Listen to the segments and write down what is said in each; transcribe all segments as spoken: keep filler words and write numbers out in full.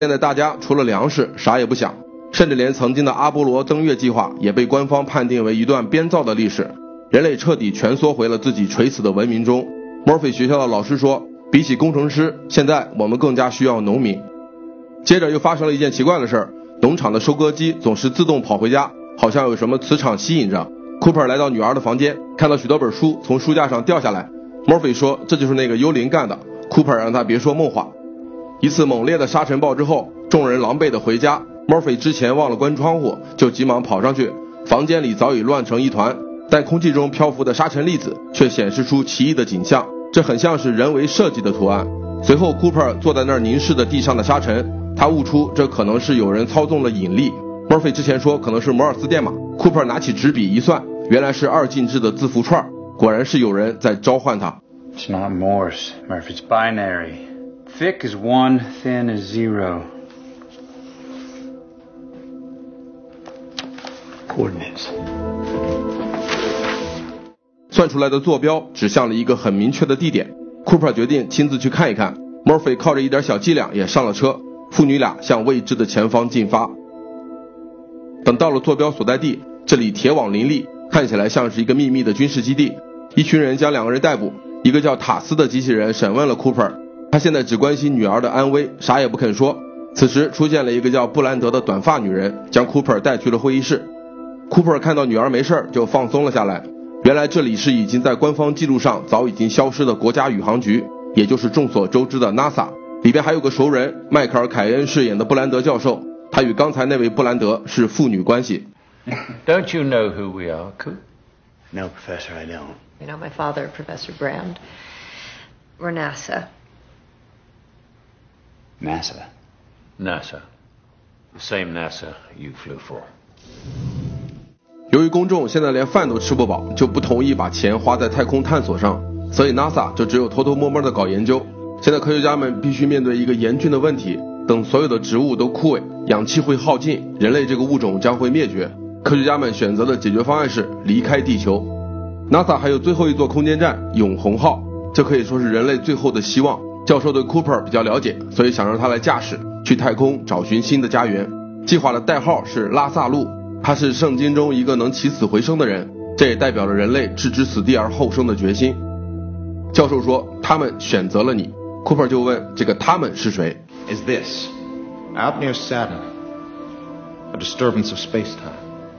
现在大家除了粮食啥也不想，甚至连曾经的阿波罗登月计划也被官方判定为一段编造的历史，人类彻底蜷缩回了自己垂死的文明中。Murphy 学校的老师说，比起工程师，现在我们更加需要农民。接着又发生了一件奇怪的事儿，农场的收割机总是自动跑回家，好像有什么磁场吸引着。Cooper 来到女儿的房间，看到许多本书从书架上掉下来。Murphy 说这就是那个幽灵干的， Cooper 让他别说梦话。一次猛烈的沙尘暴之后，众人狼狈地回家。Murphy 之前忘了关窗户，就急忙跑上去，房间里早已乱成一团，但空气中漂浮的沙尘粒子却显示出奇异的景象，这很像是人为设计的图案。随后 Cooper 坐在那儿凝视着地上的沙尘，他悟出这可能是有人操纵了引力。 Murphy 之前说可能是摩尔斯电码， Cooper 拿起纸笔一算，原来是二进制的字符串，果然是有人在召唤他。 It's not Morse, Murphy, it's binary. Thick is one, thin is zero. Coordinates. 算出来的坐标指向了一个很明确的地点， Cooper 决定亲自去看一看。 Murphy 靠着一点小伎俩也上了车，父女俩向未知的前方进发。等到了坐标所在地，这里铁网林立，看起来像是一个秘密的军事基地。一群人将两个人逮捕，一个叫塔斯的机器人审问了 Cooper， 他现在只关心女儿的安危，啥也不肯说。此时出现了一个叫布兰德的短发女人，将 Cooper 带去了会议室。 Cooper 看到女儿没事就放松了下来，原来这里是已经在官方记录上早已经消失的国家宇航局，也就是众所周知的 NASA， 里边还有个熟人，迈克尔·凯恩饰演的布兰德教授，他与刚才那位布兰德是父女关系。 Don't you know who we are, Coop? No, Professor, I don't. You know my father, Professor Brand. We're NASA. NASA? NASA. The same NASA you flew for. 由于公众现在连饭都吃不饱，就不同意把钱花在太空探索上，所以 NASA 就只有偷偷摸摸的搞研究。现在科学家们必须面对一个严峻的问题，等所有的植物都枯萎，氧气会耗尽，人类这个物种将会灭绝。科学家们选择的解决方案是离开地球。 NASA 还有最后一座空间站永恒号，这可以说是人类最后的希望。教授对 Cooper 比较了解，所以想让他来驾驶去太空找寻新的家园。计划的代号是拉萨路，他是圣经中一个能起死回生的人，这也代表了人类置之死地而后生的决心。教授说他们选择了你。 Cooper 就问这个他们是谁。 Is this out near Saturn a disturbance of space-time?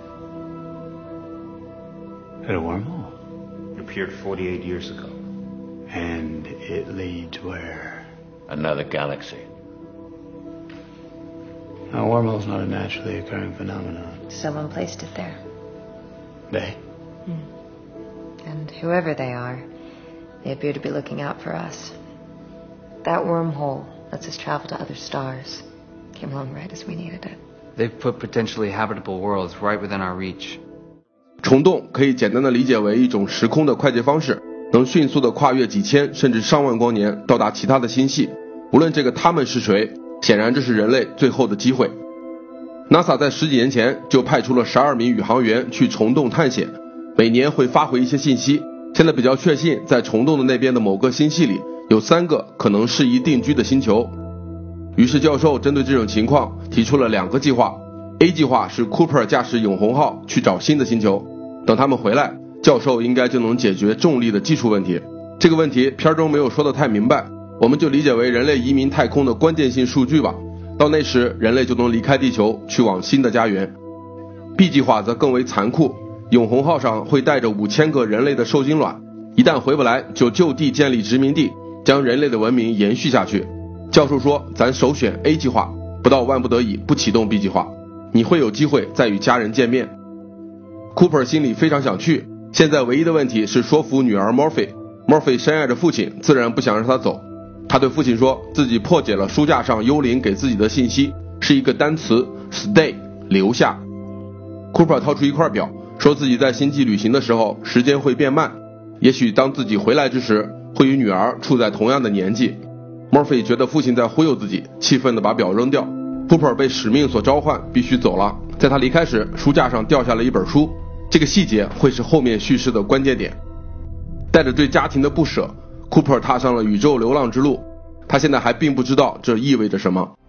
At a wormhole? It appeared forty-eight years ago. And it leads where? Another galaxy. A wormhole's not a naturally occurring phenomenon. Someone placed it there. They? Hmm. And whoever they are, they appear to be looking out for us. That wormhole lets us travel to other stars. Came along right as we needed it. They've put potentially habitable worlds right within our reach. 虫洞可以简单的理解为一种时空的快捷方式，能迅速的跨越几千甚至上万光年到达其他的星系。无论这个他们是谁，显然这是人类最后的机会。 NASA 在十几年前就派出了十二名宇航员去虫洞探险，每年会发回一些信息。现在比较确信，在虫洞的那边的某个星系里有三个可能适宜定居的星球。于是教授针对这种情况提出了两个计划。 A 计划是 Cooper 驾驶永恒号去找新的星球，等他们回来，教授应该就能解决重力的技术问题。这个问题片中没有说得太明白，我们就理解为人类移民太空的关键性数据吧。到那时，人类就能离开地球，去往新的家园。B 计划则更为残酷，永恒号上会带着五千个人类的受精卵，一旦回不来，就就地建立殖民地，将人类的文明延续下去。教授说，咱首选 A 计划，不到万不得已不启动 B 计划。 你会有机会再与家人见面。Cooper 心里非常想去，现在唯一的问题是说服女儿 Murphy。Murphy 深爱着父亲，自然不想让他走。他对父亲说，自己破解了书架上幽灵给自己的信息，是一个单词 stay 留下。Cooper 掏出一块表，说自己在星际旅行的时候时间会变慢，也许当自己回来之时，会与女儿处在同样的年纪。Murphy 觉得父亲在忽悠自己，气愤地把表扔掉。 Cooper 被使命所召唤，必须走了。在他离开时，书架上掉下了一本书，这个细节会是后面叙事的关键点。带着对家庭的不舍， Cooper 踏上了宇宙流浪之路。他现在还并不知道这意味着什么。